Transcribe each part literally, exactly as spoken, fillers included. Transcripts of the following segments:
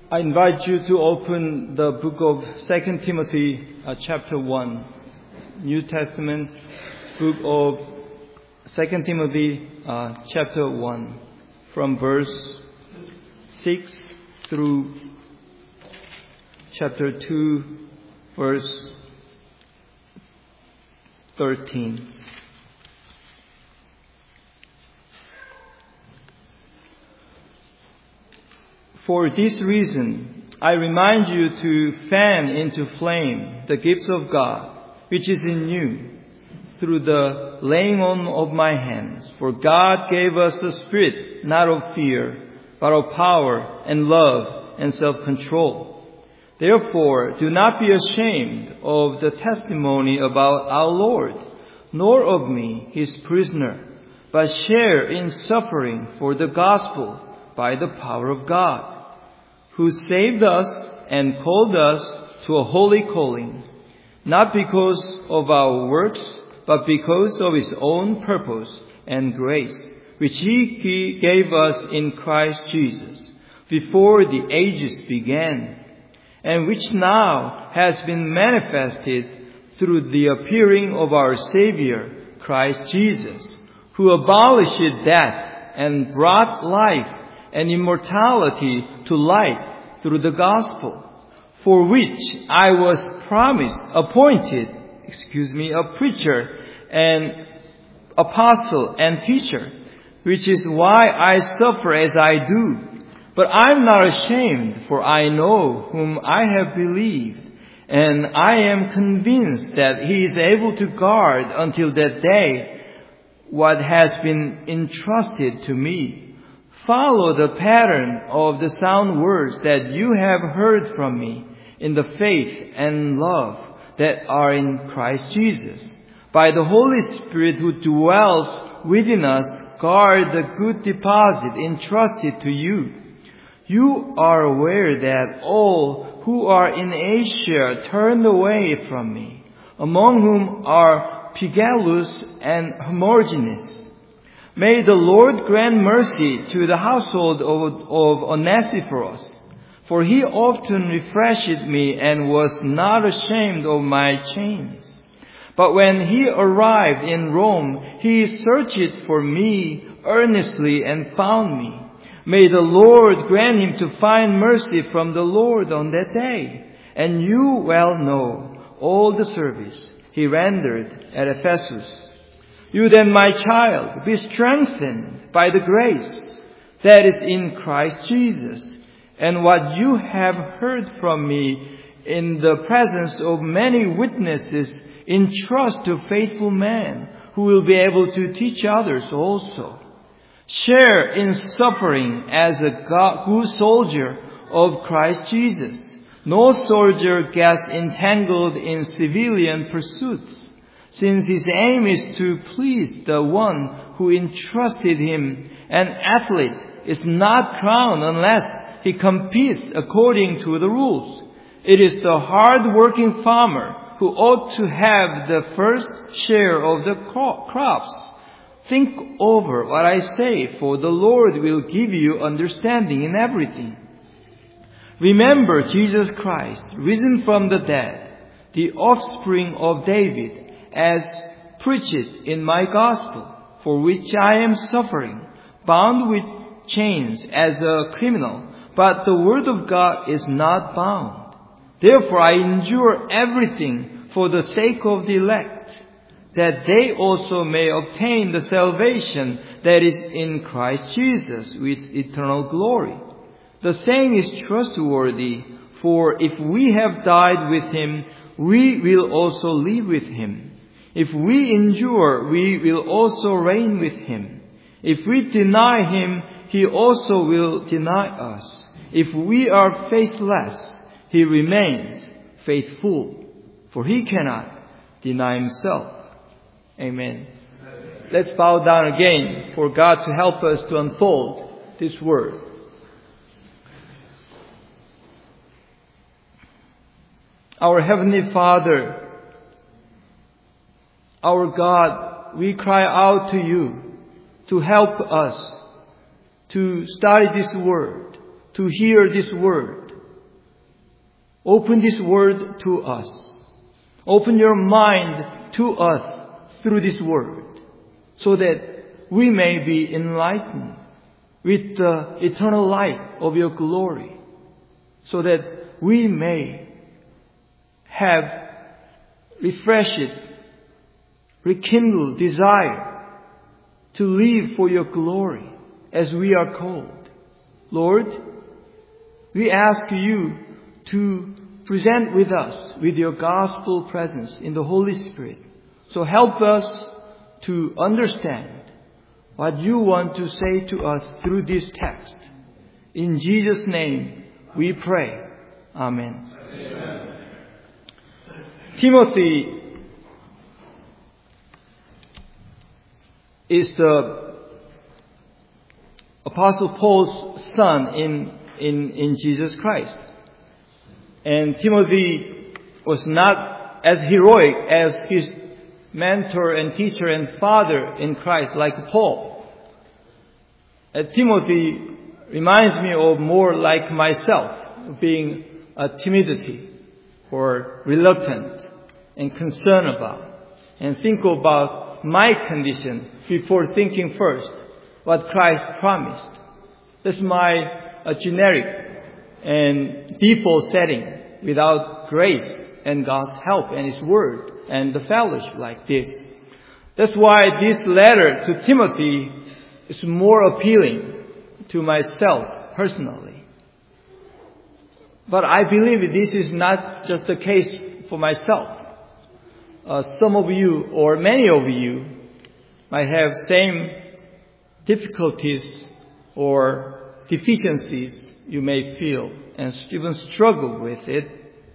I invite you to open the book of Second Timothy uh, chapter one, New Testament book of Second Timothy uh, chapter one, from verse six through chapter two, verse thirteen. For this reason, I remind you to fan into flame the gifts of God, which is in you, through the laying on of my hands. For God gave us a spirit not of fear, but of power and love and self-control. Therefore, do not be ashamed of the testimony about our Lord, nor of me, his prisoner, but share in suffering for the gospel by the power of God, who saved us and called us to a holy calling, not because of our works, but because of his own purpose and grace, which he gave us in Christ Jesus before the ages began, and which now has been manifested through the appearing of our Savior, Christ Jesus, who abolished death and brought life and immortality to light through the gospel, for which I was promised, appointed, excuse me, a preacher and apostle and teacher, which is why I suffer as I do. But I'm not ashamed, for I know whom I have believed, and I am convinced that he is able to guard until that day what has been entrusted to me. Follow the pattern of the sound words that you have heard from me in the faith and love that are in Christ Jesus. By the Holy Spirit who dwells within us, guard the good deposit entrusted to you. You are aware that all who are in Asia turned away from me, among whom are Phygelus and Hermogenes. May the Lord grant mercy to the household of, of Onesiphorus, for he often refreshed me and was not ashamed of my chains. But when he arrived in Rome, he searched for me earnestly and found me. May the Lord grant him to find mercy from the Lord on that day. And you well know all the service he rendered at Ephesus. You then, my child, be strengthened by the grace that is in Christ Jesus. And what you have heard from me in the presence of many witnesses, entrust to faithful men who will be able to teach others also. Share in suffering as a good soldier of Christ Jesus. No soldier gets entangled in civilian pursuits, since his aim is to please the one who entrusted him. An athlete is not crowned unless he competes according to the rules. It is the hard-working farmer who ought to have the first share of the crops. Think over what I say, for the Lord will give you understanding in everything. Remember Jesus Christ, risen from the dead, the offspring of David, as preached in my gospel, for which I am suffering, bound with chains as a criminal, but the word of God is not bound. Therefore I endure everything for the sake of the elect, that they also may obtain the salvation that is in Christ Jesus with eternal glory. The saying is trustworthy, for if we have died with him, we will also live with him. If we endure, we will also reign with him. If we deny him, he also will deny us. If we are faithless, he remains faithful, for he cannot deny himself. Amen. Let's bow down again for God to help us to unfold this word. Our Heavenly Father, our God, we cry out to you to help us to study this word, to hear this word, open this word to us. Open your mind to us through this word, so that we may be enlightened with the eternal light of your glory, so that we may have refreshed, rekindled desire to live for your glory as we are called. Lord, we ask you to present with us with your gospel presence in the Holy Spirit. So help us to understand what you want to say to us through this text. In Jesus' name we pray. Amen. Amen. Timothy is the Apostle Paul's son in, in, in Jesus Christ. And Timothy was not as heroic as his mentor and teacher and father in Christ like Paul. Uh, Timothy reminds me of more like myself, being a timidity or reluctant and concerned about, and think about my condition before thinking first what Christ promised. That's my uh, generic and default setting without grace and God's help and His Word and the fellowship like this. That's why this letter to Timothy is more appealing to myself personally. But I believe this is not just the case for myself. Uh, some of you or many of you might have same difficulties or deficiencies you may feel and even struggle with it.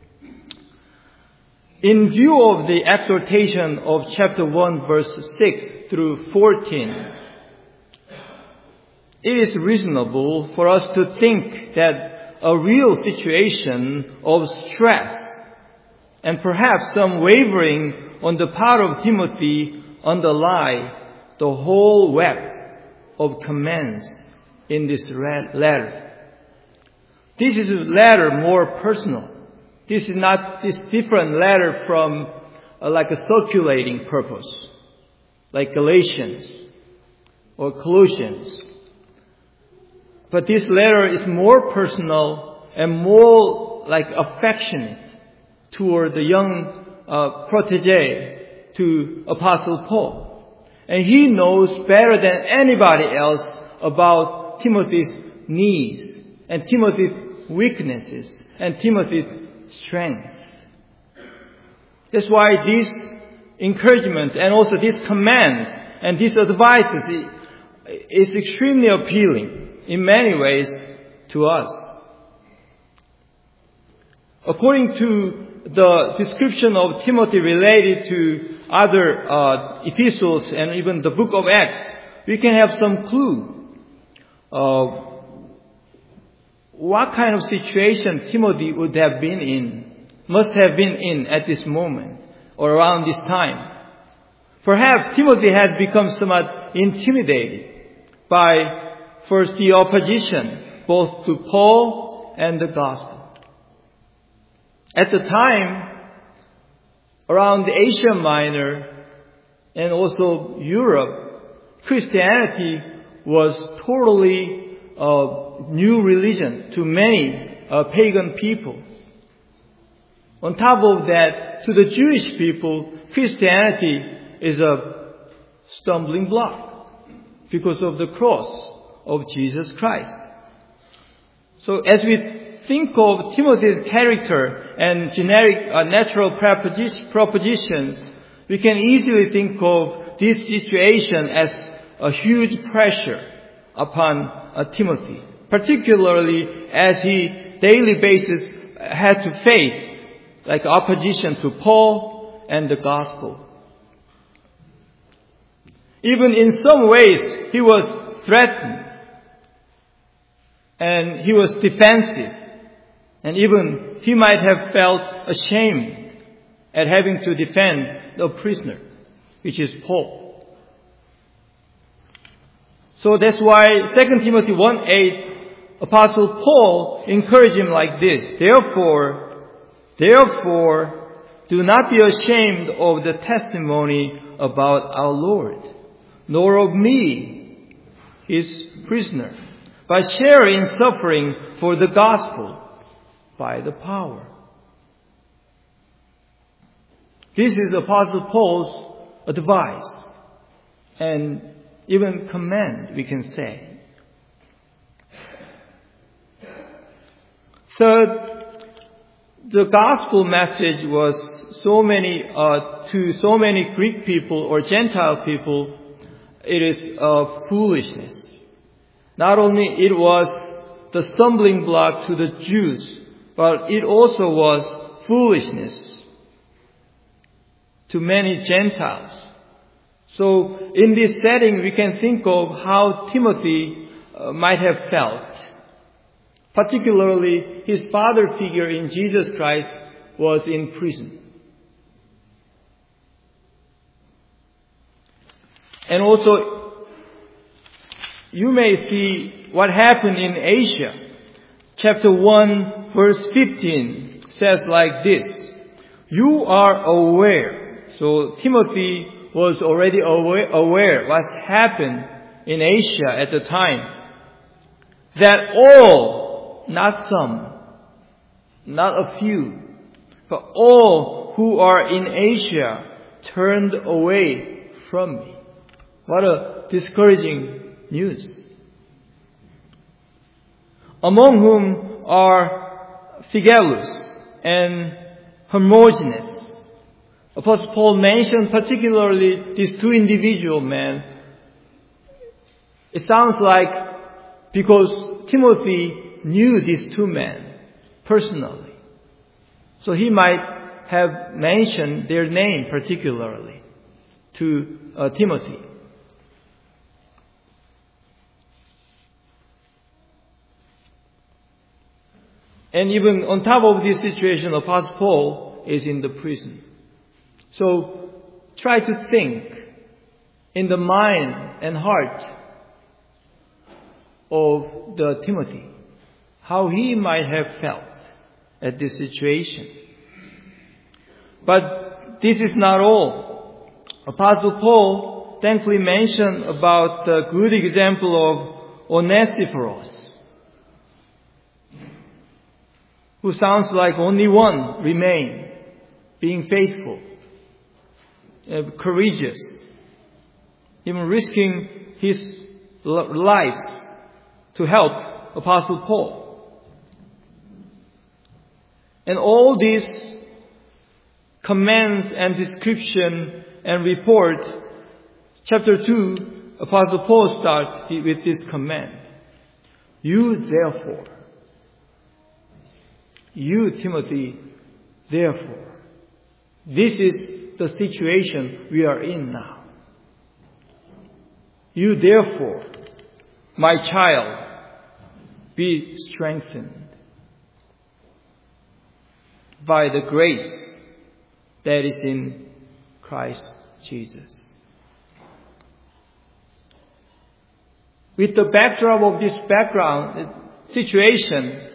In view of the exhortation of chapter one, verse six through fourteen, it is reasonable for us to think that a real situation of stress and perhaps some wavering on the part of Timothy underlie the whole web of commands in this letter. This is a letter more personal. This is not this different letter from uh, like a circulating purpose, like Galatians or Colossians. But this letter is more personal and more like affectionate toward the young uh, protege to Apostle Paul. And he knows better than anybody else about Timothy's needs and Timothy's weaknesses and Timothy's strength. That's why this encouragement and also this command and these advices is extremely appealing in many ways to us. According to the description of Timothy related to other uh, epistles and even the book of Acts, we can have some clue uh, what kind of situation Timothy would have been in, must have been in at this moment or around this time. Perhaps Timothy has become somewhat intimidated by first the opposition both to Paul and the gospel. At the time, around Asia Minor and also Europe, Christianity was totally a new religion to many uh, pagan people. On top of that, to the Jewish people, Christianity is a stumbling block because of the cross of Jesus Christ. So as we think of Timothy's character and generic uh, natural propositions, we can easily think of this situation as a huge pressure upon uh, Timothy, particularly as he daily basis had to face like opposition to Paul and the gospel. Even in some ways, he was threatened and he was defensive. And even he might have felt ashamed at having to defend the prisoner, which is Paul. So that's why Second Timothy one eight, Apostle Paul encouraged him like this. Therefore, Therefore, do not be ashamed of the testimony about our Lord, nor of me, his prisoner, but share in suffering for the gospel by the power. This is Apostle Paul's advice and even command, we can say. Third, the gospel message was so many uh, to so many Greek people or Gentile people, it is uh, foolishness. Not only it was the stumbling block to the Jews, but it also was foolishness to many Gentiles. So in this setting, we can think of how Timothy uh, might have felt. Particularly, his father figure in Jesus Christ was in prison. And also, you may see what happened in Asia. Chapter one, verse fifteen says like this: you are aware. So Timothy was already aware, aware what happened in Asia at the time. That all, not some, not a few, but all who are in Asia turned away from me. What a discouraging news. Among whom are Phygelus and Hermogenes. Apostle Paul mentioned particularly these two individual men. It sounds like because Timothy knew these two men personally. So he might have mentioned their name particularly to uh, Timothy. And even on top of this situation, Apostle Paul is in the prison. So try to think in the mind and heart of the Timothy, how he might have felt at this situation. But this is not all. Apostle Paul thankfully mentioned about the good example of Onesiphorus, who sounds like only one remained, being faithful, uh, courageous, even risking his life to help Apostle Paul. And all these commands and description and report, chapter two, Apostle Paul starts with this command. You therefore, you Timothy, therefore. This is the situation we are in now. You therefore, my child, be strengthened by the grace that is in Christ Jesus. With the backdrop of this background situation,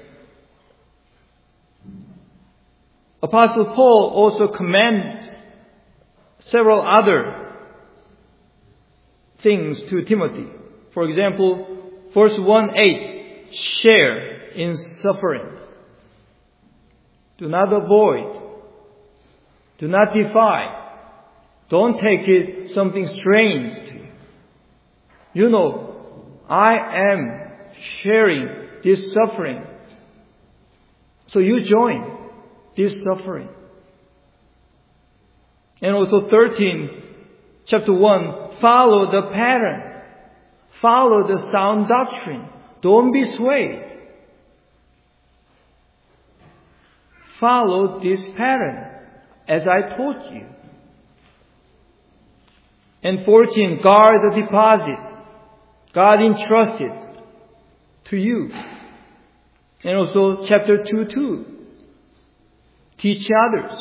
Apostle Paul also commends several other things to Timothy. For example, verse one eight, share in suffering. Do not avoid. Do not defy. Don't take it something strange to you. You know, I am sharing this suffering. So you join this suffering. And also thirteen, chapter one, follow the pattern. Follow the sound doctrine. Don't be swayed. Follow this pattern as I taught you. And fourteen, guard the deposit God entrusted to you. And also chapter two, two, teach others.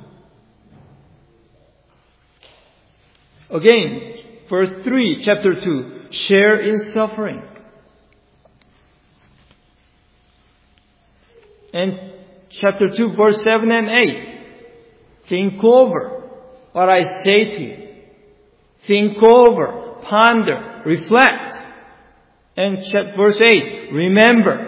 Again, verse three, chapter two, share in suffering. And chapter two, verse seven and eight. Think over what I say to you. Think over, ponder, reflect. And verse eight, remember.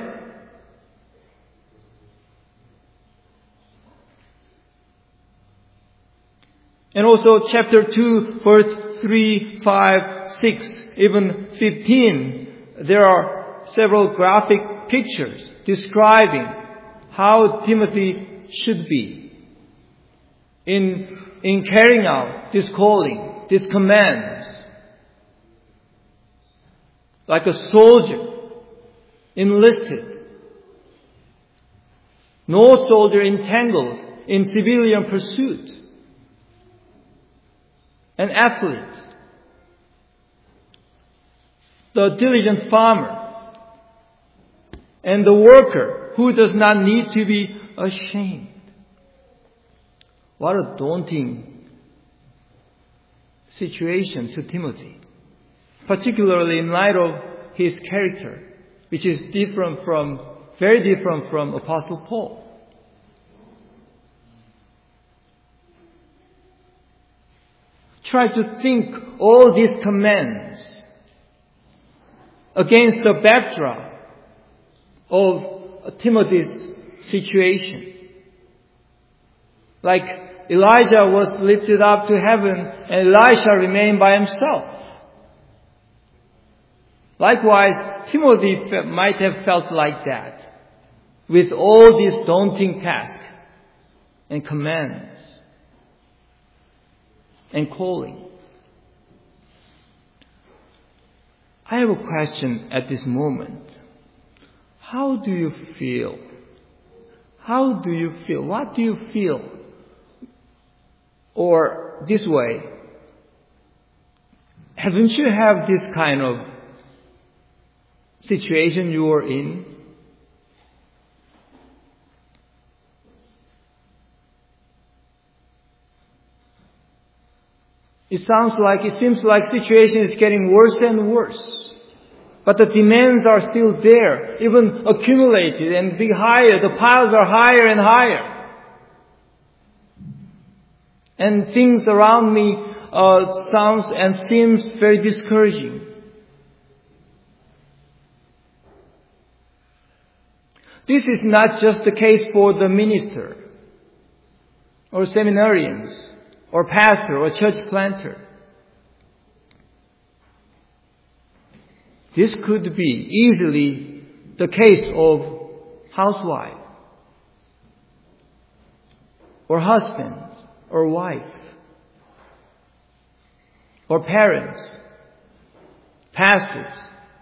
And also chapter two, verse three, five, six, even fifteen, there are several graphic pictures describing how Timothy should be in, in carrying out this calling, these commands. Like a soldier, enlisted. No soldier entangled in civilian pursuit. An athlete. The diligent farmer. And the worker who does not need to be ashamed. What a daunting situation to Timothy. Particularly in light of his character, which is different from, very different from Apostle Paul. Try to think all these commands against the backdrop of Timothy's situation. Like Elijah was lifted up to heaven and Elisha remained by himself. Likewise, Timothy might have felt like that with all these daunting tasks and commands and calling. I have a question at this moment. How do you feel? How do you feel? What do you feel? Or this way, haven't you have this kind of situation you are in? It sounds like, it seems like situation is getting worse and worse. But the demands are still there, even accumulated and big higher. The piles are higher and higher. And things around me uh, sounds and seems very discouraging. This is not just the case for the minister or seminarians or pastor or church planter. This could be easily the case of housewife or husband or wife or parents, pastors.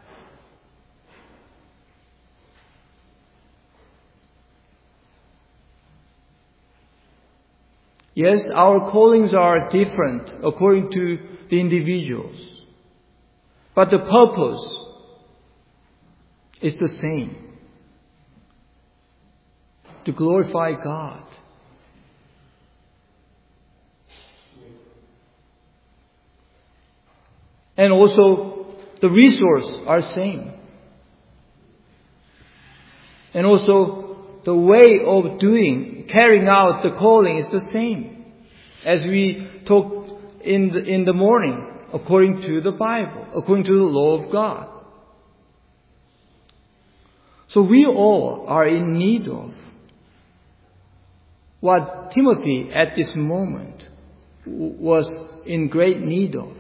Yes, our callings are different according to the individuals. But the purpose is the same. To glorify God. And also the resources are same. And also the way of doing, carrying out the calling is the same. As we talked in the, in the morning, according to the Bible, according to the law of God. So we all are in need of what Timothy at this moment was in great need of.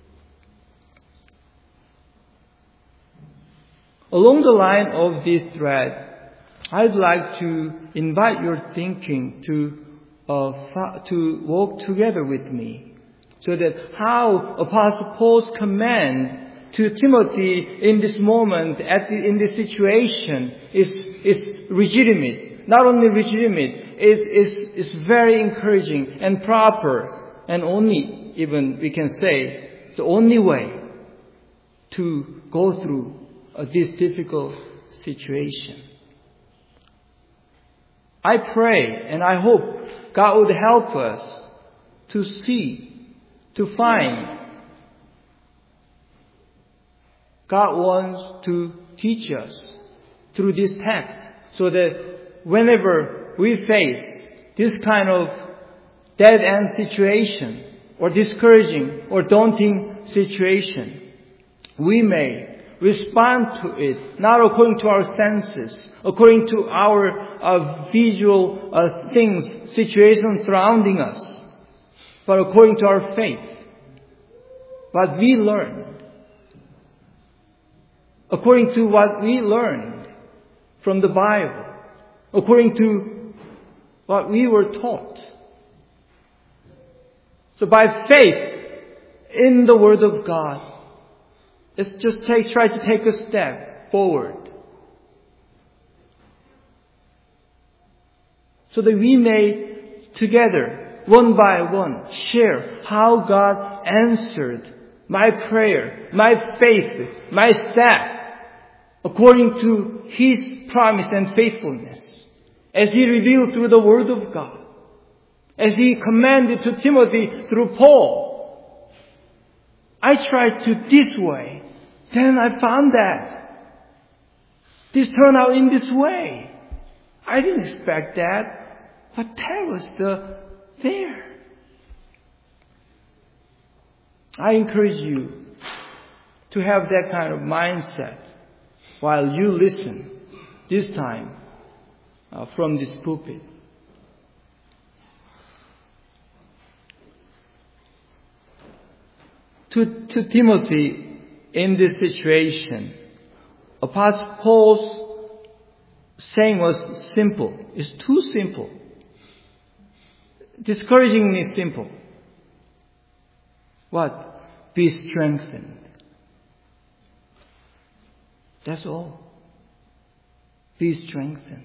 Along the line of this thread, I'd like to invite your thinking to uh, fa- to walk together with me, so that how Apostle Paul's command to Timothy in this moment, at the, in this situation, is is legitimate. Not only legitimate, is is is very encouraging and proper, and only even we can say the only way to go through uh, this difficult situation. I pray and I hope God would help us to see, to find. God wants to teach us through this text so that whenever whenever we face this kind of dead-end situation or discouraging or daunting situation, we may respond to it not according to our senses, according to our uh, visual uh, things, situations surrounding us, but according to our faith. What we learned, according to what we learned from the Bible, according to what we were taught. So by faith in the Word of God, let's just take, try to take a step forward so that we may together, one by one, share how God answered my prayer, my faith, my step, according to His promise and faithfulness, as He revealed through the Word of God, as He commanded to Timothy through Paul. I tried to this way, then I found that this turned out in this way. I didn't expect that, but that was the there. I encourage you to have that kind of mindset while you listen this time uh, from this pulpit. To, to Timothy in this situation, Apostle Paul's saying was simple. It's too simple. Discouragingly simple. What? Be strengthened. That's all. Be strengthened.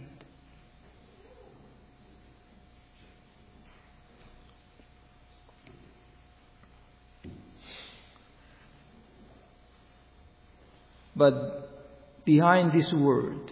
But behind this word,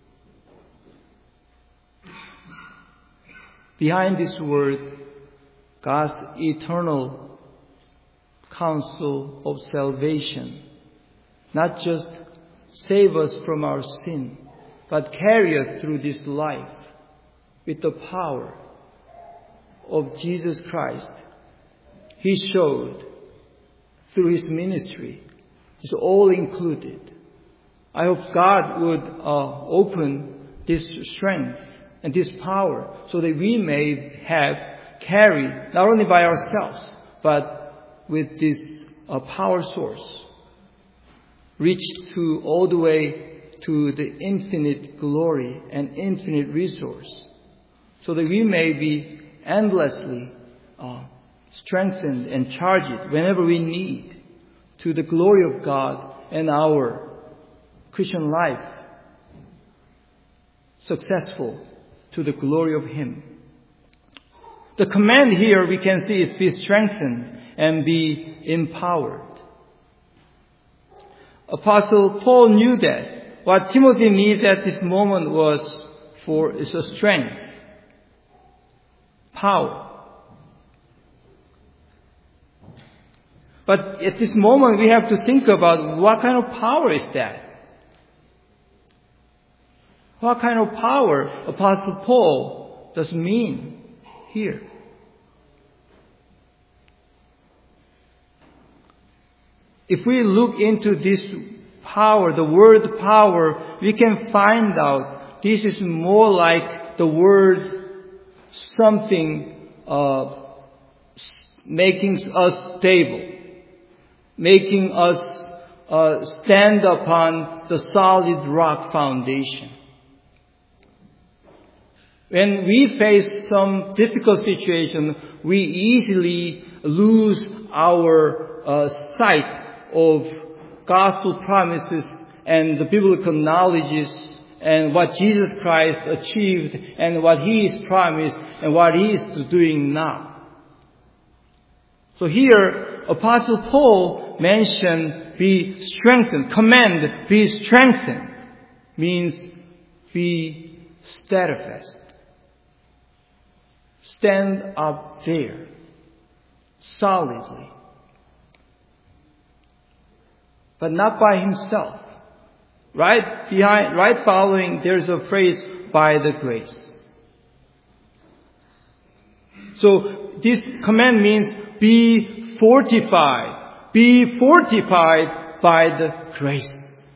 behind this word, God's eternal counsel of salvation, not just save us from our sin, but carry us through this life with the power of Jesus Christ. He showed through His ministry. It's all included. I hope God would uh, open this strength and this power so that we may have carried, not only by ourselves, but with this uh, power source, reached to all the way to the infinite glory and infinite resource, so that we may be endlessly uh, strengthened and charged whenever we need to the glory of God and our Christian life, successful to the glory of Him. The command here we can see is be strengthened and be empowered. Apostle Paul knew that what Timothy needs at this moment was for is a strength, power. But at this moment we have to think about what kind of power is that? What kind of power Apostle Paul does mean here? If we look into this power, the word power, we can find out this is more like the word something uh, making us stable, making us uh, stand upon the solid rock foundation. When we face some difficult situation, we easily lose our uh, sight of gospel promises and the biblical knowledges and what Jesus Christ achieved and what He is promised and what He is doing now. So here, Apostle Paul mentioned be strengthened, command be strengthened, means be steadfast. Stand up there, solidly. But not by himself. Right behind, right following, there's a phrase, by the grace. So this command means be fortified. Be fortified by the grace.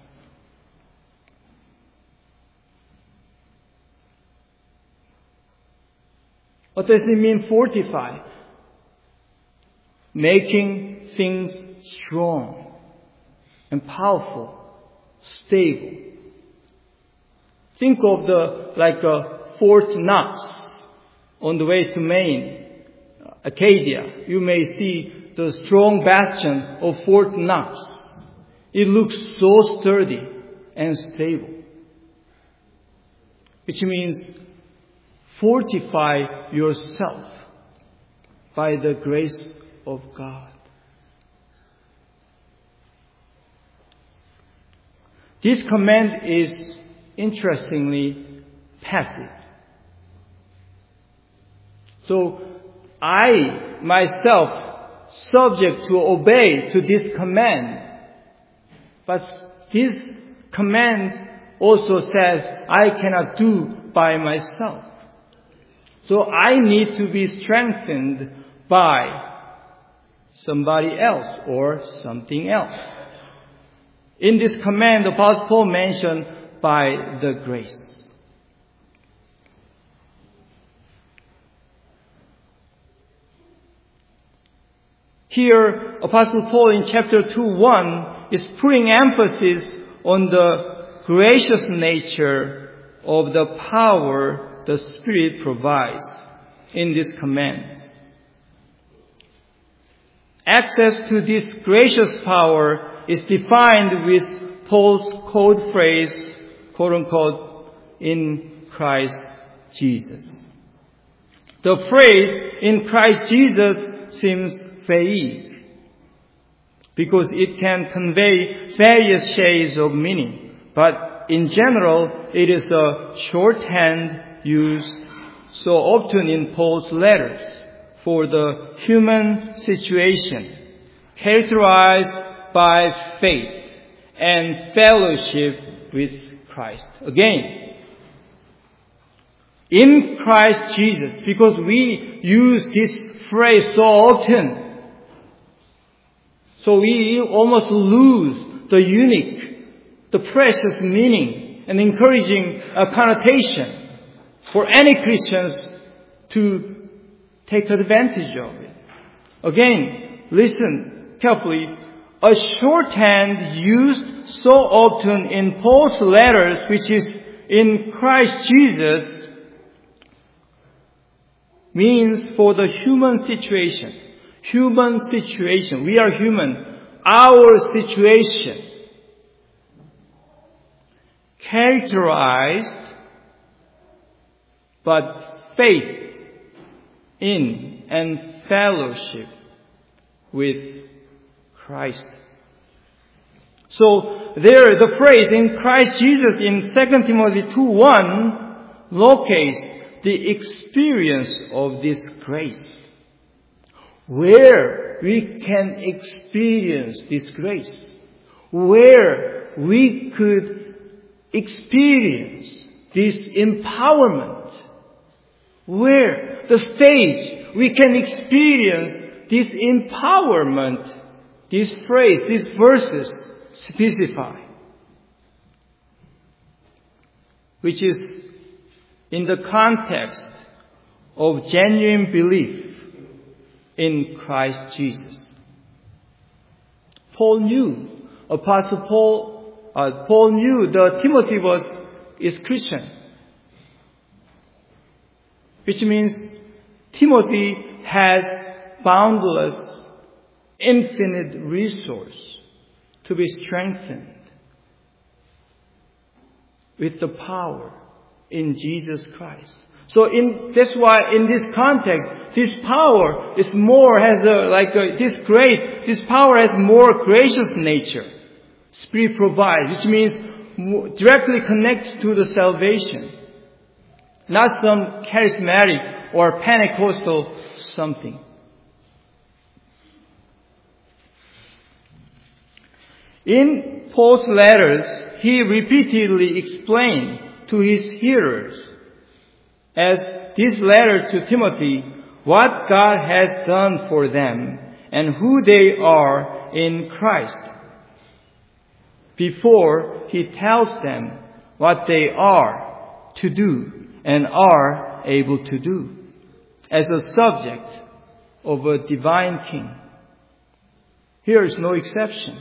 What does it mean, fortified? Making things strong and powerful, stable. Think of the, like a Fort Knox on the way to Maine, Acadia. You may see the strong bastion of Fort Knox. It looks so sturdy and stable. Which means fortify yourself by the grace of God. This command is interestingly passive. So I myself subject to obey to this command. But this command also says I cannot do by myself. So I need to be strengthened by somebody else or something else. In this command, the Apostle Paul mentioned by the grace. Here, Apostle Paul in chapter two, one is putting emphasis on the gracious nature of the power the Spirit provides in this command. Access to this gracious power is defined with Paul's code phrase, quote unquote, in Christ Jesus. The phrase in Christ Jesus seems vague because it can convey various shades of meaning, but in general it is a shorthand used so often in Paul's letters for the human situation characterized by faith and fellowship with Christ. Again, in Christ Jesus, because we use this phrase so often, so we almost lose the unique, the precious meaning and encouraging uh, connotation for any Christians to take advantage of it. Again, listen carefully. A shorthand used so often in Paul's letters, which is in Christ Jesus, means for the human situation. Human situation. We are human. Our situation characterized but faith in and fellowship with Christ. So there, the phrase in Christ Jesus in Second Timothy two one locates the experience of this grace. Where we can experience this grace. Where we could experience this empowerment. Where the stage we can experience this empowerment, this phrase, these verses specify, which is in the context of genuine belief in Christ Jesus. Paul knew, Apostle Paul, uh, Paul knew that Timothy was is Christian. Which means Timothy has boundless, infinite resource to be strengthened with the power in Jesus Christ. So in, that's why in this context, this power is more, has a, like a, this grace, this power has more gracious nature. Spirit provides, which means directly connected to the salvation. Not some charismatic or Pentecostal something. In Paul's letters, he repeatedly explained to his hearers, as this letter to Timothy what God has done for them and who they are in Christ, before he tells them what they are to do and are able to do as a subject of a divine king. Here is no exception.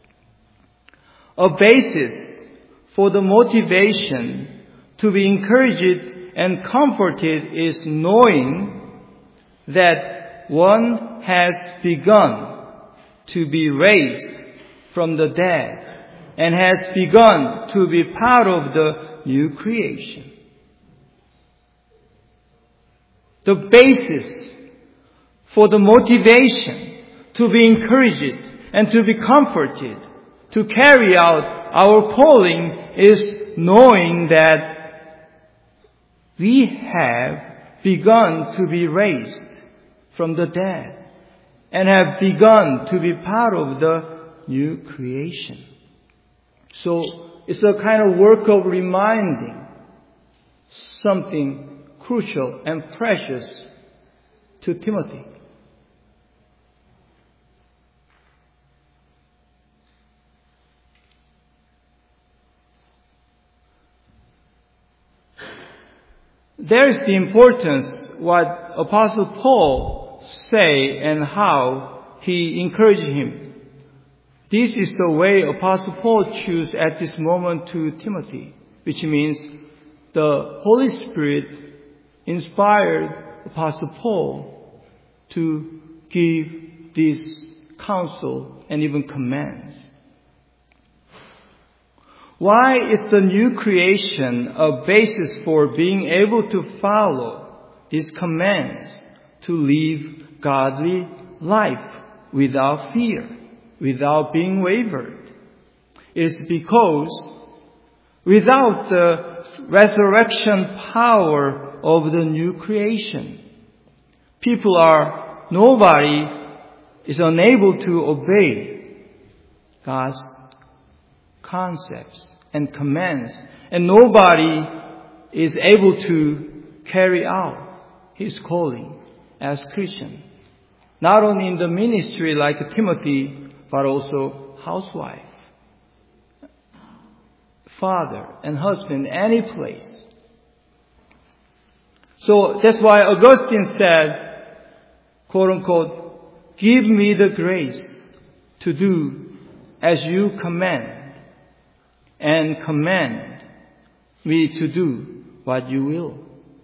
A basis for the motivation to be encouraged and comforted is knowing that one has begun to be raised from the dead and has begun to be part of the new creation. The basis for the motivation to be encouraged and to be comforted to carry out our calling is knowing that we have begun to be raised from the dead and have begun to be part of the new creation. So it's a kind of work of reminding something crucial and precious to Timothy. There is the importance what Apostle Paul say and how he encouraged him. This is the way Apostle Paul chose at this moment to Timothy, which means the Holy Spirit inspired Apostle Paul to give this counsel and even commands. Why is the new creation a basis for being able to follow these commands to live godly life without fear, without being wavered? It is because without the resurrection power of the new creation, people are, nobody is unable to obey God's concepts and commands, and nobody is able to carry out his calling as Christian. Not only in the ministry like Timothy, but also housewife, father and husband, any place. So that's why Augustine said, quote unquote, give me the grace to do as you command, and command me to do what you will.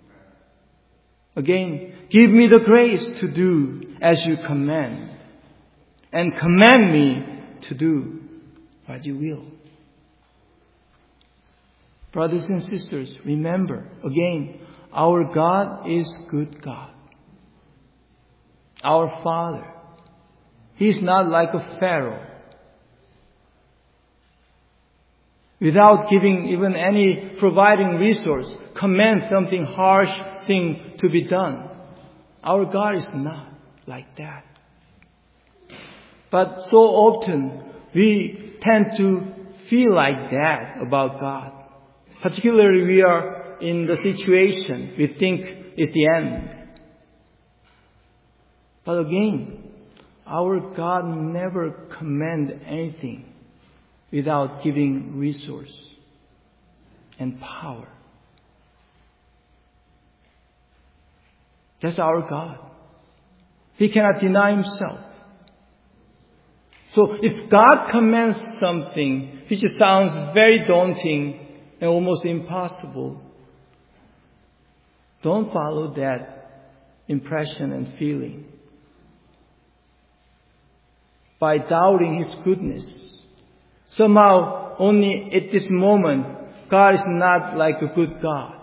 Again, give me the grace to do as you command, and command me to do what you will. Brothers and sisters, remember, again, our God is good God. Our Father. He's not like a Pharaoh. Without giving even any providing resource, command something harsh thing to be done. Our God is not like that. But so often we tend to feel like that about God. Particularly we are in the situation we think is the end. But again, our God never commands anything without giving resource and power. That's our God. He cannot deny himself. So if God commands something which sounds very daunting and almost impossible, don't follow that impression and feeling by doubting his goodness. Somehow, only at this moment, God is not like a good God.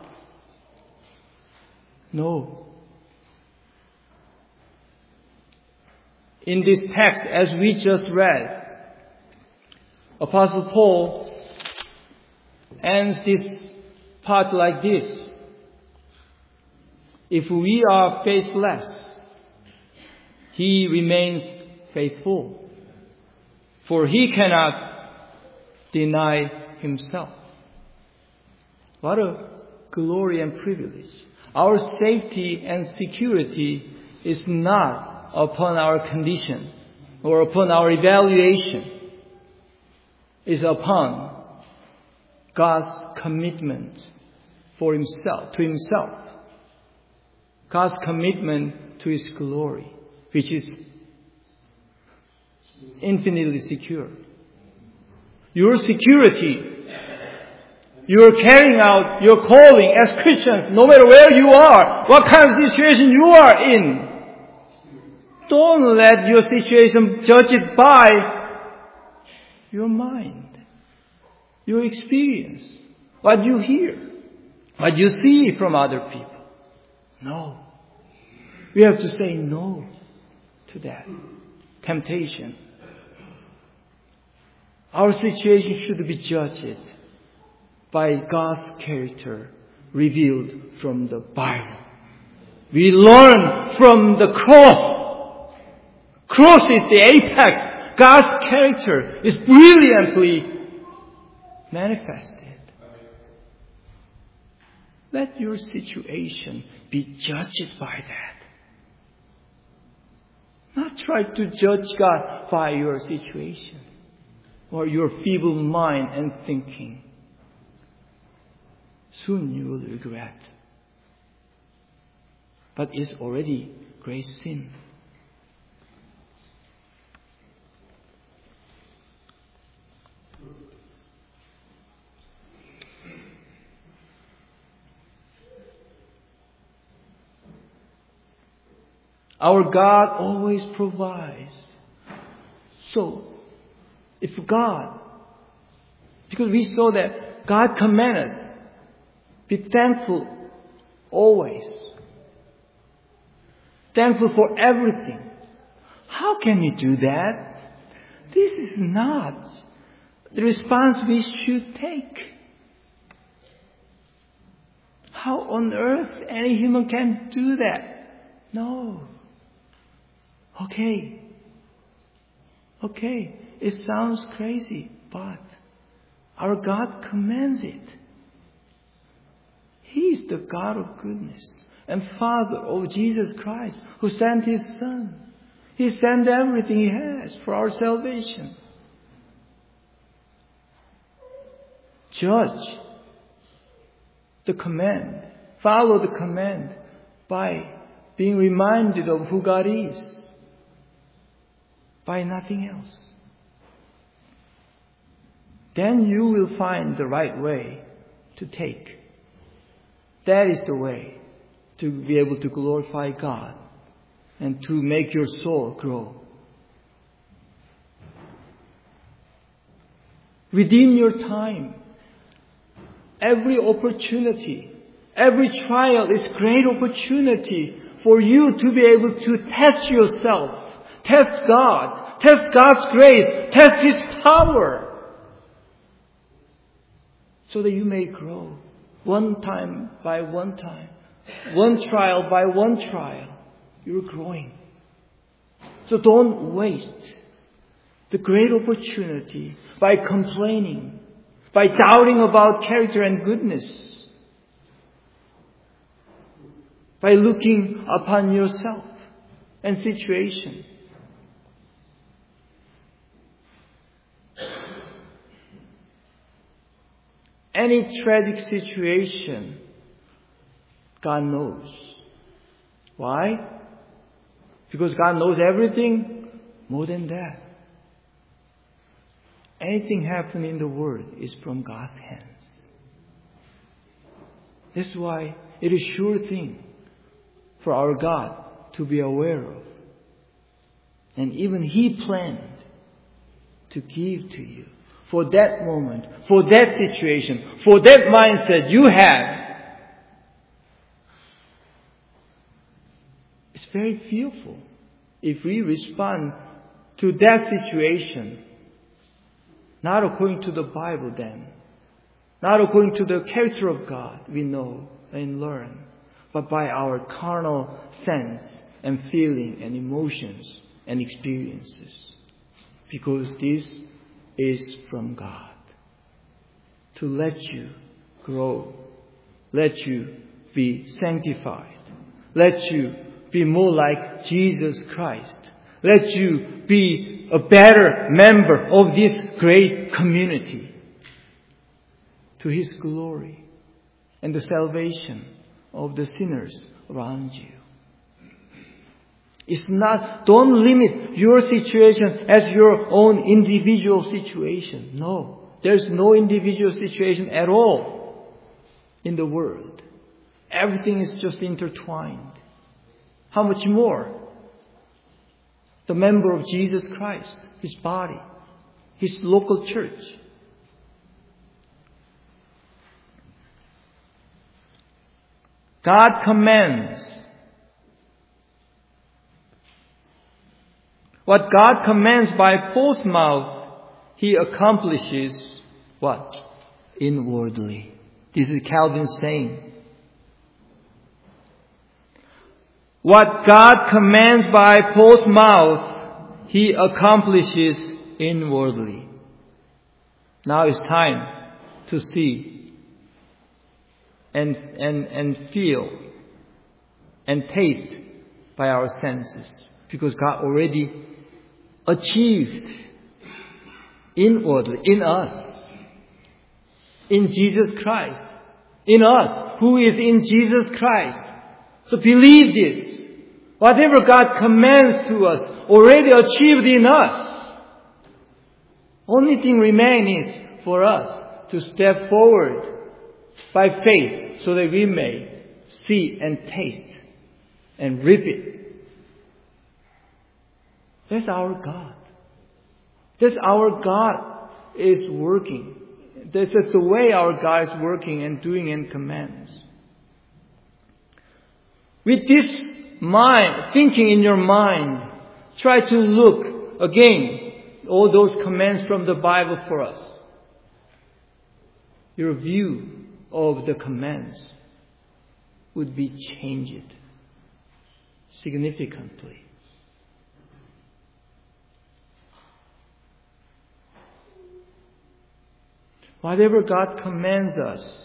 No. In this text, as we just read, Apostle Paul ends this part like this. If we are faithless, he remains faithful, for he cannot deny himself. What a glory and privilege. Our safety and security is not upon our condition or upon our evaluation. It's upon God's commitment for Himself, to Himself. God's commitment to His glory, which is infinitely secure. Your security, you're carrying out your calling as Christians, no matter where you are, what kind of situation you are in. Don't let your situation judge it by your mind, your experience, what you hear, what you see from other people. No. We have to say no to that temptation. Our situation should be judged by God's character revealed from the Bible. We learn from the cross. Cross is the apex. God's character is brilliantly manifested. Let your situation be judged by that. Not try to judge God by your situation or your feeble mind and thinking. Soon you will regret. But it's already great sin. Our God always provides. So, if God, because we saw that God commands us, be thankful always. Thankful for everything. How can you do that? This is not the response we should take. How on earth any human can do that? No. Okay. Okay. It sounds crazy, but our God commands it. He is the God of goodness and Father of Jesus Christ, who sent His Son. He sent everything He has for our salvation. Judge the command. Follow the command by being reminded of who God is. By nothing else. Then you will find the right way to take. That is the way to be able to glorify God and to make your soul grow. Redeem your time. Every opportunity, every trial is great opportunity for you to be able to test yourself, test God, test God's grace, test His power, so that you may grow one time by one time, one trial by one trial. You're growing. So don't waste the great opportunity by complaining, by doubting about character and goodness, by looking upon yourself and situation. Any tragic situation, God knows. Why? Because God knows everything. More than that, anything happening in the world is from God's hands. That's why it is a sure thing for our God to be aware of. And even He planned to give to you. For that moment, for that situation, for that mindset you have. It's very fearful if we respond to that situation not according to the Bible then, not according to the character of God we know and learn, but by our carnal sense and feeling and emotions and experiences. Because this is from God. To let you grow. Let you be sanctified. Let you be more like Jesus Christ. Let you be a better member of this great community to His glory and the salvation of the sinners around you. It's not, don't limit your situation as your own individual situation. No, there's no individual situation at all in the world. Everything is just intertwined. How much more the member of Jesus Christ, His body, His local church. God commands. What God commands by Paul's mouth, He accomplishes what? Inwardly. This is Calvin's saying. What God commands by Paul's mouth, He accomplishes inwardly. Now it's time to see and, and, and feel and taste by our senses. Because God already achieved inwardly in us, in Jesus Christ, in us who is in Jesus Christ. So believe this. Whatever God commands to us, already achieved in us. Only thing remains is for us to step forward by faith so that we may see and taste and reap it. That's our God. That's our God is working. That's the way our God is working and doing and commands. With this mind, thinking in your mind, try to look again all those commands from the Bible for us. Your view of the commands would be changed significantly. Whatever God commands us,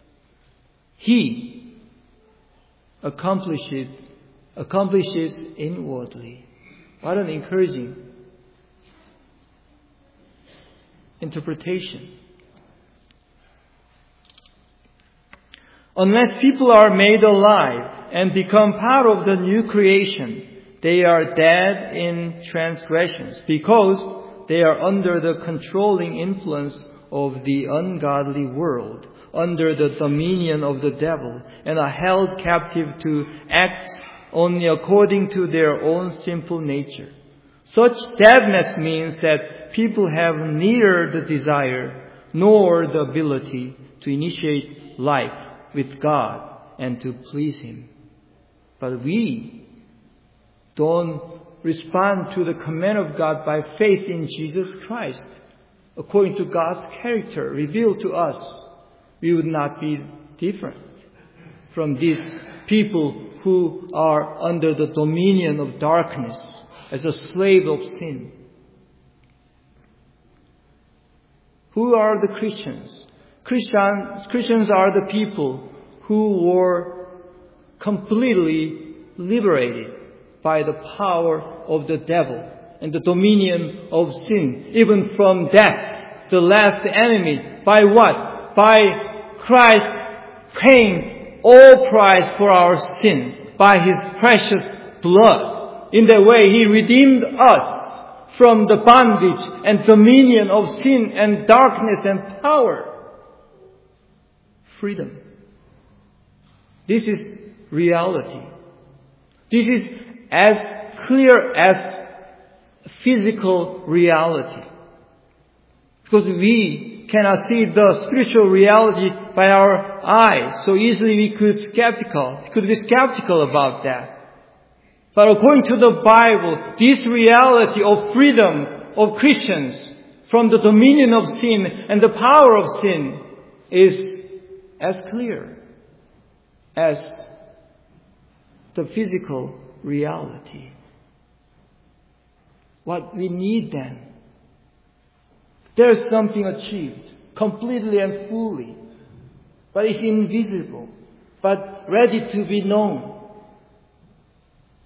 He accomplishes, accomplishes inwardly. What an encouraging interpretation. Unless people are made alive and become part of the new creation, they are dead in transgressions because they are under the controlling influence of the ungodly world, under the dominion of the devil, and are held captive to act only according to their own sinful nature. Such deadness means that people have neither the desire nor the ability to initiate life with God and to please Him. But we don't respond to the command of God by faith in Jesus Christ. According to God's character revealed to us, we would not be different from these people who are under the dominion of darkness as a slave of sin. Who are the Christians? Christians, Christians are the people who were completely liberated by the power of the devil and the dominion of sin, even from death, the last enemy. By what? By Christ paying all price for our sins by His precious blood. In that way, He redeemed us from the bondage and dominion of sin and darkness and power. Freedom. This is reality. This is as clear as physical reality. Because we cannot see the spiritual reality by our eyes. So easily we could skeptical, could be skeptical about that. But according to the Bible, this reality of freedom of Christians from the dominion of sin and the power of sin is as clear as the physical reality. What we need then, there's something achieved completely and fully, but it's invisible, but ready to be known.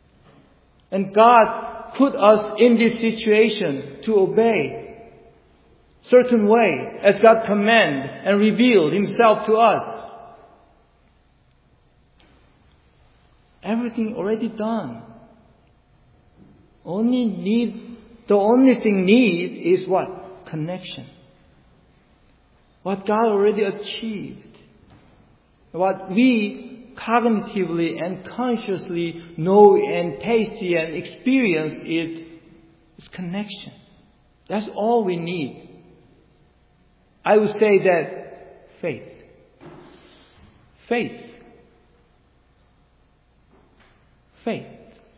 And God put us in this situation to obey certain way as God commanded and revealed Himself to us. Everything already done. Only need, the only thing need is what? Connection. What God already achieved. What we cognitively and consciously know and taste and experience it is connection. That's all we need. I would say that faith. Faith. Faith.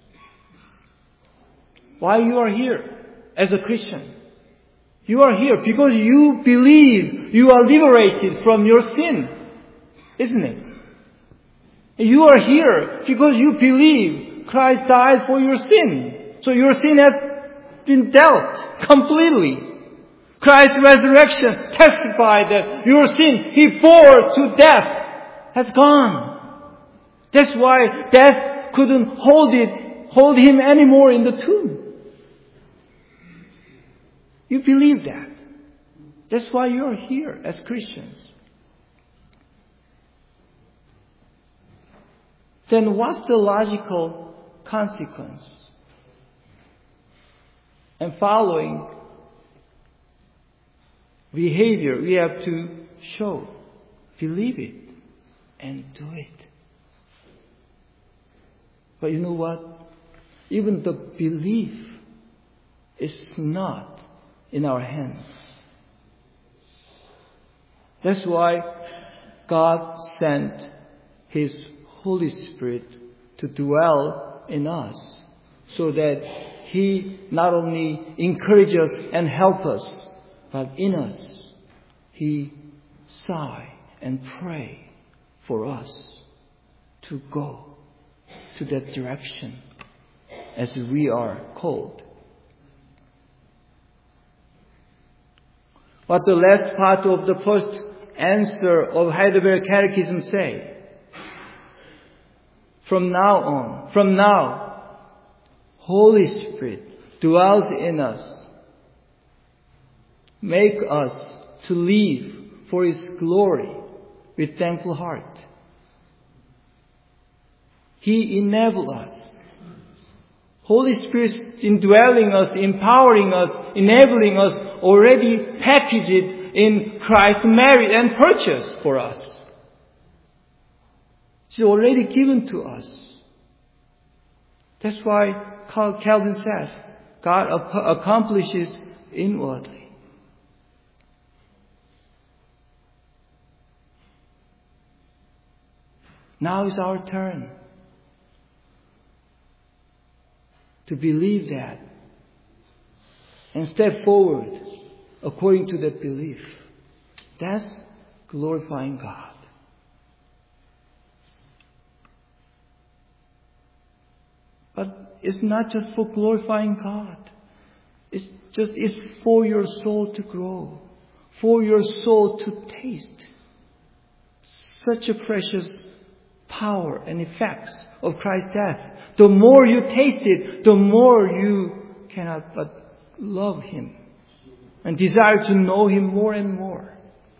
Why you are here as a Christian? You are here because you believe you are liberated from your sin, isn't it? You are here because you believe Christ died for your sin. So your sin has been dealt completely. Christ's resurrection testified that your sin He bore to death has gone. That's why death couldn't hold it, hold Him anymore in the tomb. You believe that. That's why you're here as Christians. Then what's the logical consequence? And following behavior we have to show, believe it, and do it. But you know what? Even the belief is not in our hands. That's why God sent His Holy Spirit to dwell in us, so that He not only encourages us and helps us, but in us He sigh and pray for us to go to that direction as we are called. What the last part of the first answer of Heidelberg Catechism say? From now on, from now, Holy Spirit dwells in us. Make us to live for His glory with thankful heart. He enables us. Holy Spirit indwelling us, empowering us, enabling us, already packaged it in Christ's merit and purchase for us. It's already given to us. That's why Calvin says, God accomplishes inwardly. Now is our turn to believe that and step forward according to that belief. That's glorifying God. But it's not just for glorifying God. It's just it's for your soul to grow, for your soul to taste such a precious power and effects of Christ's death. The more you taste it, the more you cannot but love Him and desire to know Him more and more.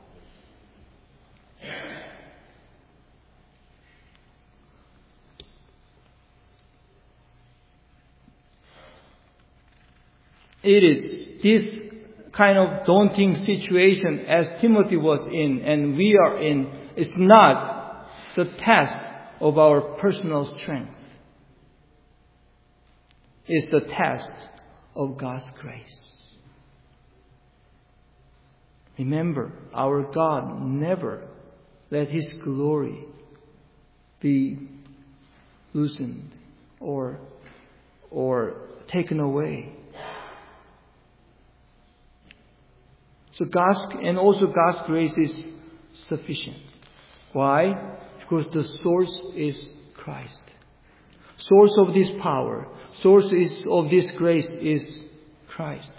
It is this kind of daunting situation as Timothy was in and we are in. It's not the test of our personal strength. It's the test of God's grace. Remember, our God never let His glory be loosened or, or taken away. So God's, and also God's grace is sufficient. Why? Because the source is Christ. Source of this power, source is, of this grace is Christ.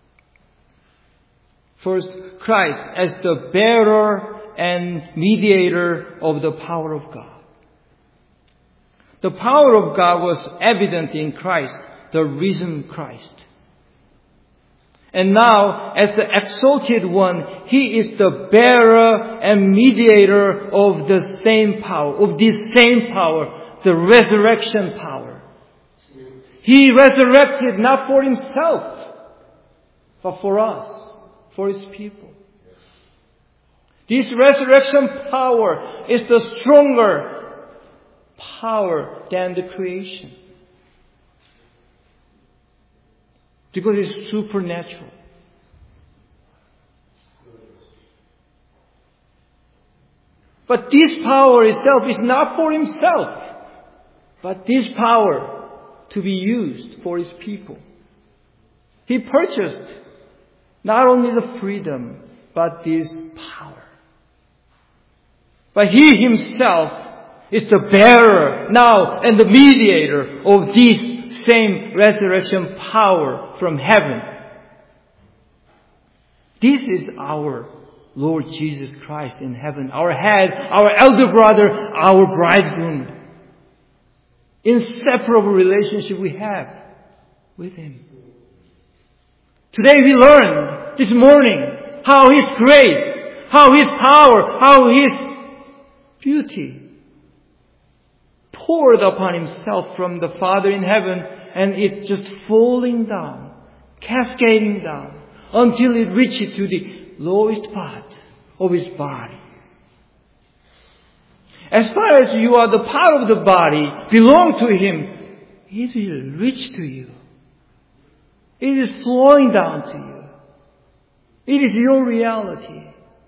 First, Christ as the bearer and mediator of the power of God. The power of God was evident in Christ, the risen Christ. And now, as the exalted one, He is the bearer and mediator of the same power, of this same power, the resurrection power. He resurrected not for Himself, but for us, for His people. This resurrection power is the stronger power than the creation. Because it's supernatural. But this power itself is not for Himself, but this power to be used for His people. He purchased not only the freedom, but this power. But He Himself is the bearer now and the mediator of this same resurrection power from heaven. This is our Lord Jesus Christ in heaven, our head, our elder brother, our bridegroom. Inseparable relationship we have with Him. Today we learned this morning how His grace, how His power, how His beauty poured upon Himself from the Father in heaven, and it just falling down, cascading down, until it reaches to the lowest part of His body. As far as you are the part of the body, belong to Him, it will reach to you. It is flowing down to you. It is your reality.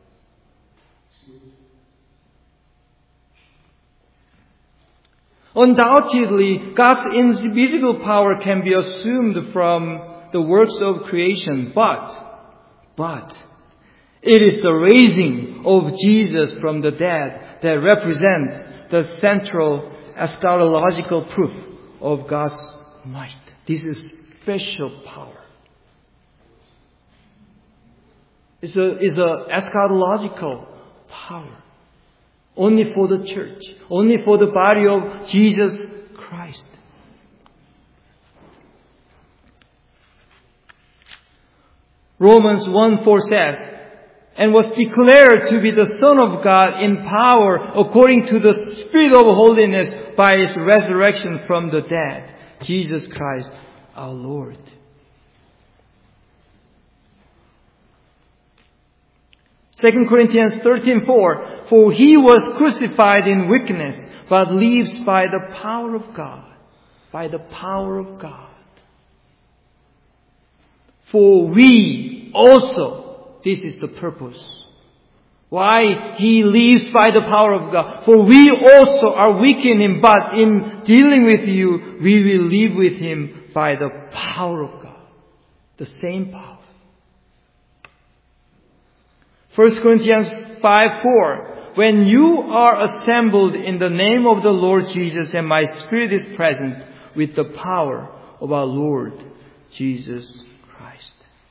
Undoubtedly, God's invisible power can be assumed from the works of creation, but, but, it is the raising of Jesus from the dead that represents the central eschatological proof of God's might. This is special power. It's a, it's a eschatological power. Only for the church. Only for the body of Jesus Christ. Romans one four says, and was declared to be the Son of God in power according to the Spirit of holiness by His resurrection from the dead, Jesus Christ our Lord. Second Corinthians thirteen four, for He was crucified in weakness, but lives by the power of God. By the power of God. For we also, this is the purpose. Why He lives by the power of God. For we also are weak in Him, but in dealing with you, we will live with Him by the power of God. The same power. First Corinthians five four, when you are assembled in the name of the Lord Jesus and my spirit is present with the power of our Lord Jesus Christ.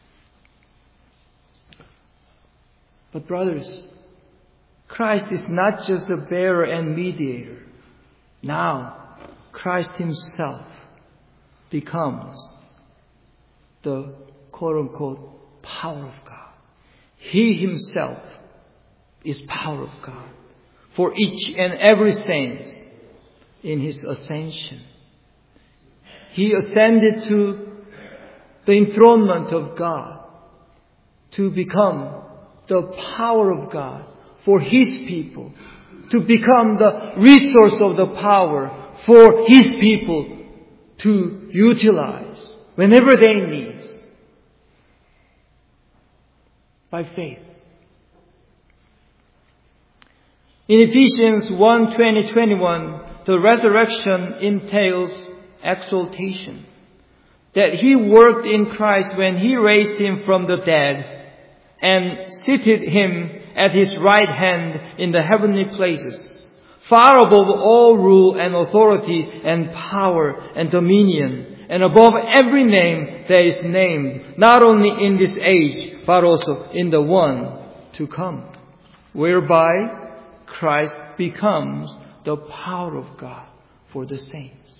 But brothers, Christ is not just the bearer and mediator. Now, Christ Himself becomes the quote-unquote power of God. He Himself is power of God for each and every saint in His ascension. He ascended to the enthronement of God to become the power of God for His people, to become the resource of the power for His people to utilize whenever they need. By faith. In Ephesians one twenty to twenty-one, the resurrection entails exaltation. That He worked in Christ when He raised Him from the dead and seated Him at His right hand in the heavenly places, far above all rule and authority and power and dominion, and above every name that is named, not only in this age, but also in the one to come, whereby Christ becomes the power of God for the saints.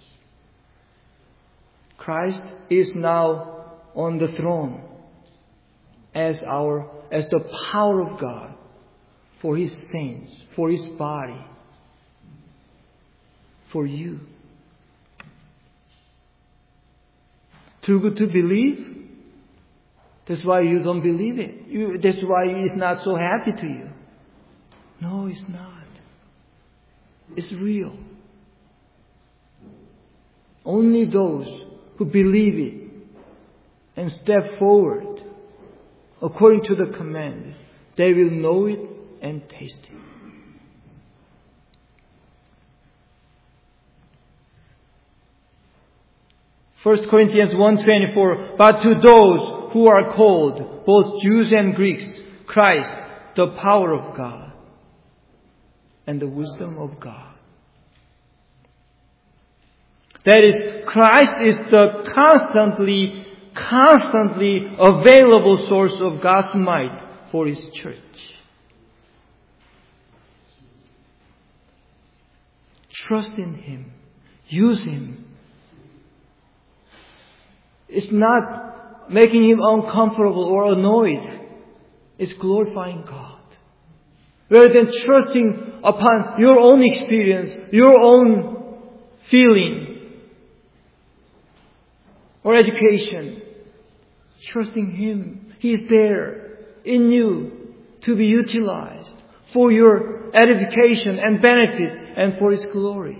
Christ is now on the throne as our, as the power of God for His saints, for His body, for you. Too good to believe? That's why you don't believe it. You, that's why it's not so happy to you. No, it's not. It's real. Only those who believe it and step forward according to the command, they will know it and taste it. First Corinthians one twenty-four, but to those who are called, both Jews and Greeks, Christ, the power of God and the wisdom of God. That is, Christ is the constantly, constantly available source of God's might for His church. Trust in Him. Use Him. It's not making Him uncomfortable or annoyed. It's glorifying God. Rather than trusting upon your own experience, your own feeling, or education, trusting Him. He is there in you to be utilized for your edification and benefit and for His glory.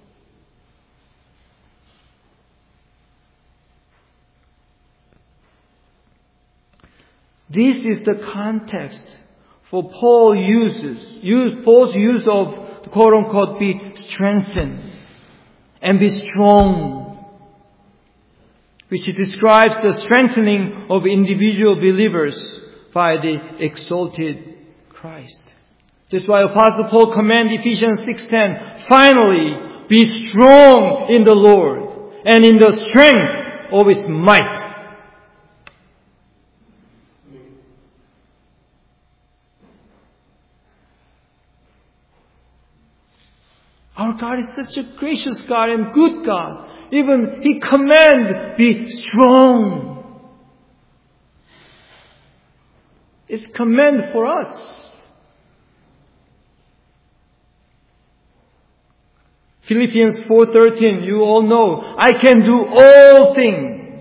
This is the context for Paul uses, use, Paul's use of the quote unquote be strengthened and be strong, which describes the strengthening of individual believers by the exalted Christ. That's why Apostle Paul commands Ephesians six ten, finally be strong in the Lord and in the strength of His might. Our God is such a gracious God and good God. Even He commands, be strong. It's command for us. Philippians four thirteen, you all know, I can do all things.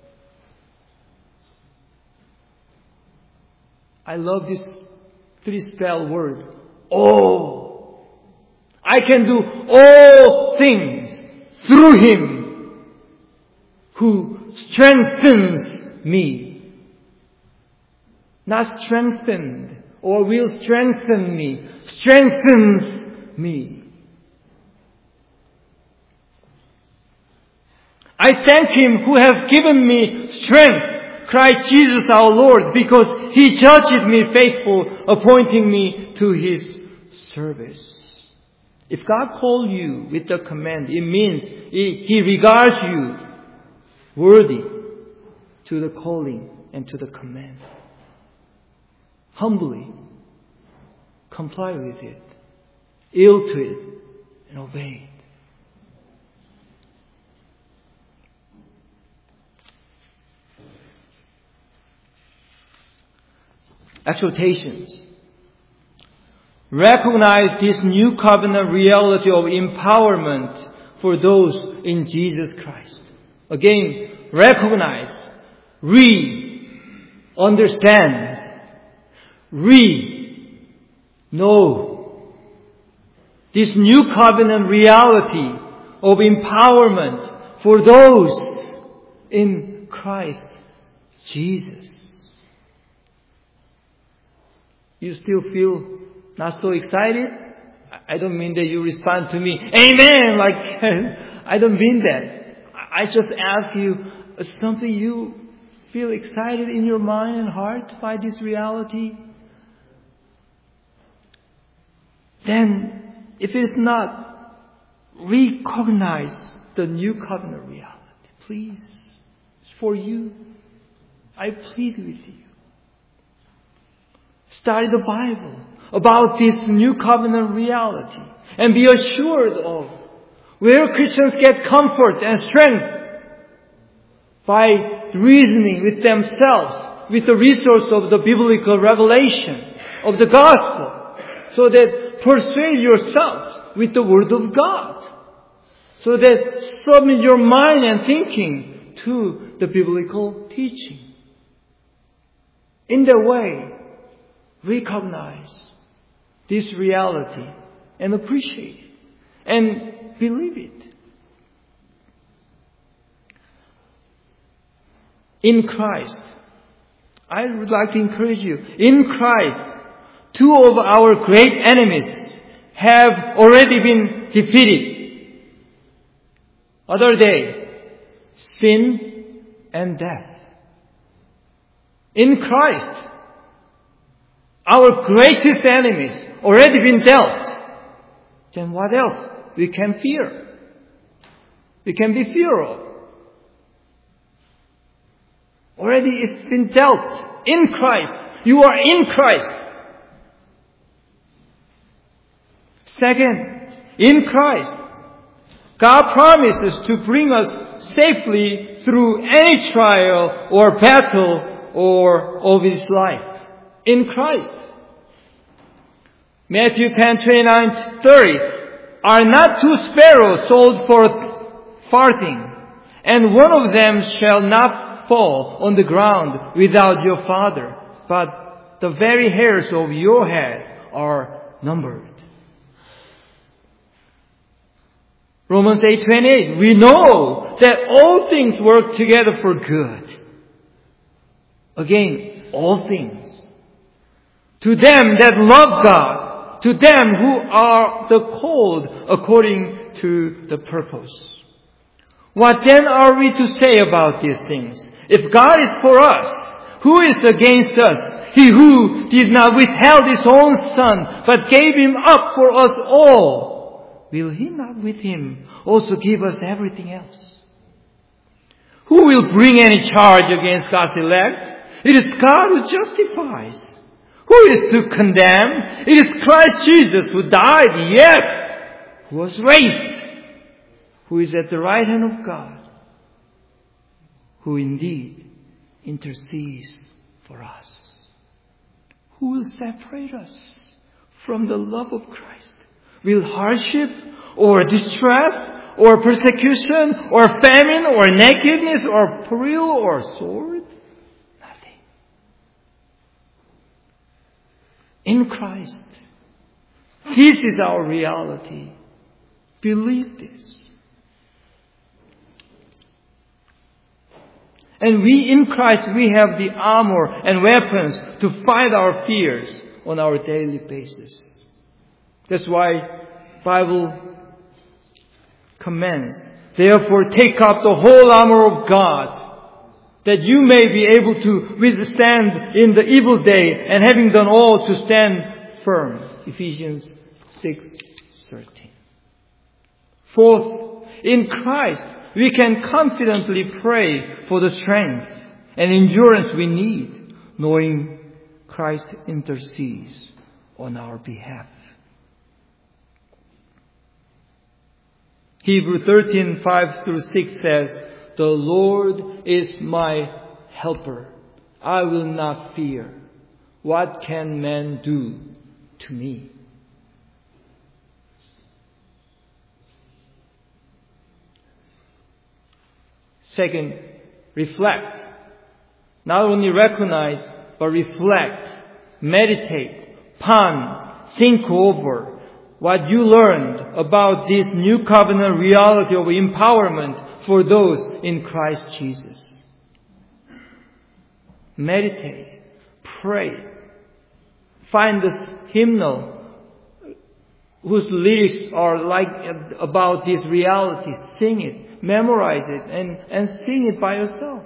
I love this three-spell word, all. I can do all things through Him who strengthens me. Not strengthened or will strengthen me. Strengthens me. I thank Him who has given me strength, Christ Jesus our Lord, because He judged me faithful, appointing me to His service. If God called you with the command, it means He regards you worthy to the calling and to the command. Humbly comply with it, yield to it, and obey it. Exhortations. Recognize this new covenant reality of empowerment for those in Jesus Christ. Again, recognize, read, understand, read, know. This new covenant reality of empowerment for those in Christ Jesus. You still feel not so excited? I don't mean that you respond to me, amen, like, I don't mean that. I just ask you something you feel excited in your mind and heart by this reality. Then, if it's not, recognize the new covenant reality. Please. It's for you. I plead with you. Study the Bible about this new covenant reality and be assured of Where Christians get comfort and strength by reasoning with themselves, with the resource of the biblical revelation of the gospel, so that persuade yourself with the word of God, so that submit your mind and thinking to the biblical teaching. In that way, recognize this reality and appreciate it and believe it. In Christ, I would like to encourage you, in Christ, two of our great enemies have already been defeated. Other day, sin and death. In Christ, our greatest enemies already been dealt. Then what else we can fear? We can be fear of. Already it's been dealt in Christ. You are in Christ. Second, in Christ, God promises to bring us safely through any trial or battle or of His life. In Christ. Matthew ten, twenty-nine, thirty. Are not two sparrows sold for farthing, and one of them shall not fall on the ground without your Father, but the very hairs of your head are numbered. Romans eight, twenty-eight. We know that all things work together for good. Again, all things. To them that love God, to them who are the called according to the purpose. What then are we to say about these things? If God is for us, who is against us? He who did not withhold His own Son, but gave Him up for us all, will He not with Him also give us everything else? Who will bring any charge against God's elect? It is God who justifies. Who is to condemn? It is Christ Jesus who died, yes, who was raised, who is at the right hand of God, who indeed intercedes for us. Who will separate us from the love of Christ? Will hardship or distress or persecution or famine or nakedness or peril or sword? Nothing. In Christ. This is our reality. Believe this. And we in Christ, we have the armor and weapons to fight our fears on our daily basis. That's why Bible commands, therefore take up the whole armor of God, that you may be able to withstand in the evil day, and having done all, to stand firm. Ephesians six thirteen. Fourth, in Christ, we can confidently pray for the strength and endurance we need, knowing Christ intercedes on our behalf. Hebrews thirteen, five through six says, the Lord is my helper. I will not fear. What can man do to me? Second, reflect. Not only recognize, but reflect, meditate, ponder, think over what you learned about this new covenant reality of empowerment for those in Christ Jesus. Meditate, pray, find this hymnal whose lyrics are like about this reality. Sing it, memorize it, and, and sing it by yourself.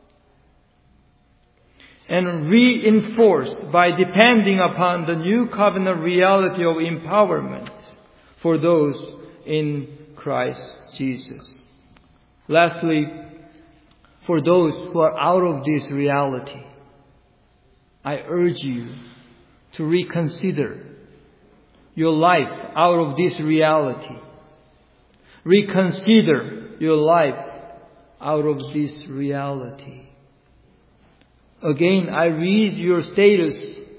And reinforced by depending upon the new covenant reality of empowerment for those in Christ Jesus. Lastly, for those who are out of this reality, I urge you to reconsider your life out of this reality. reconsider your life out of this reality. Again, I read your status.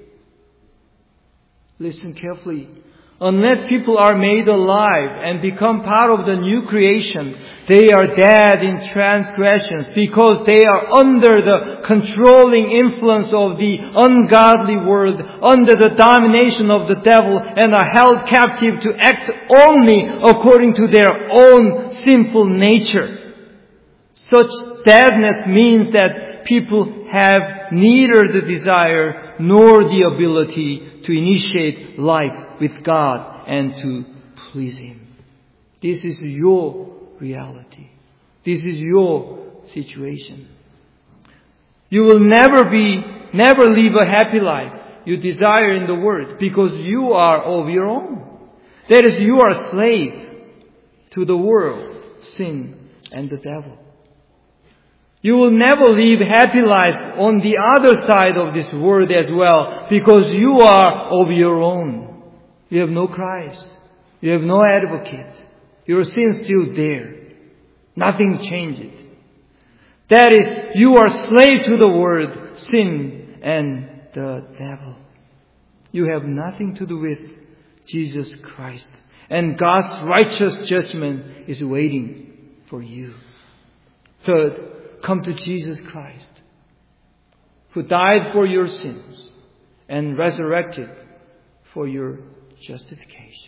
Listen carefully. Unless people are made alive and become part of the new creation, they are dead in transgressions because they are under the controlling influence of the ungodly world, under the domination of the devil, and are held captive to act only according to their own sinful nature. Such deadness means that people have neither the desire nor the ability to initiate life with God and to please Him. This is your reality. This is your situation. You will never be, never live a happy life you desire in the world because you are of your own. That is, you are a slave to the world, sin, and the devil. You will never live a happy life on the other side of this world as well because you are of your own. You have no Christ. You have no advocate. Your sin is still there. Nothing changed. That is, you are slave to the world, sin, and the devil. You have nothing to do with Jesus Christ. And God's righteous judgment is waiting for you. Third, come to Jesus Christ, who died for your sins and resurrected for your justification.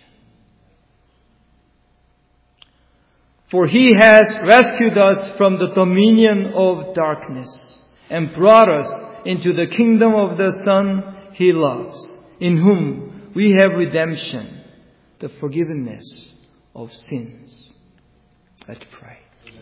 For He has rescued us from the dominion of darkness and brought us into the kingdom of the Son He loves, in whom we have redemption, the forgiveness of sins. Let's pray.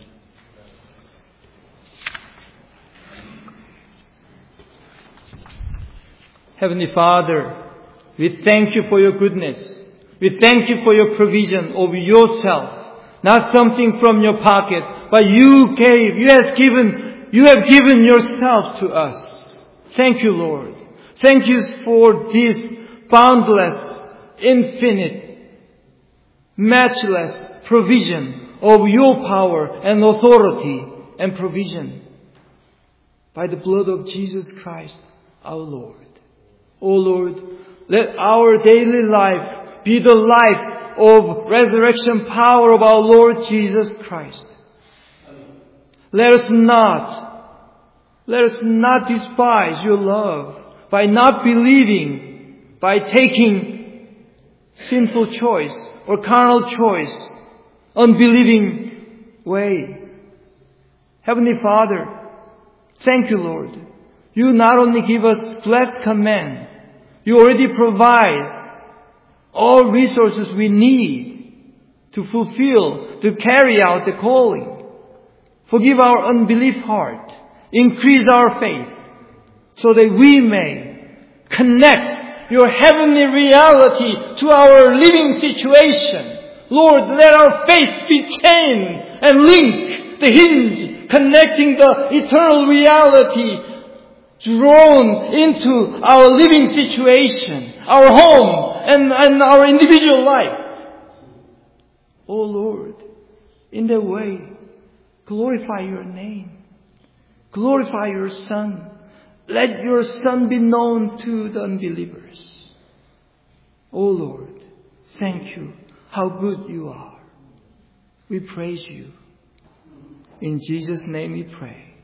Heavenly Father, we thank you for your goodness. We thank you for your provision of yourself. Not something from your pocket, but you gave, you have given, you have given yourself to us. Thank you, Lord. Thank you for this boundless, infinite, matchless provision of your power and authority and provision by the blood of Jesus Christ, our Lord. O Lord, let our daily life be the life of resurrection power of our Lord Jesus Christ. Let us not, let us not despise your love by not believing, by taking sinful choice or carnal choice, unbelieving way. Heavenly Father, thank you, Lord. You not only give us blessed command, you already provide all resources we need to fulfill, to carry out the calling. Forgive our unbelief heart. Increase our faith so that we may connect your heavenly reality to our living situation. Lord, let our faith be chained and link the hinge connecting the eternal reality drawn into our living situation, our home, and, and our individual life. Oh Lord, in that way, glorify your name. Glorify your Son. Let your Son be known to the unbelievers. Oh Lord, thank you. How good you are. We praise you. In Jesus' name we pray.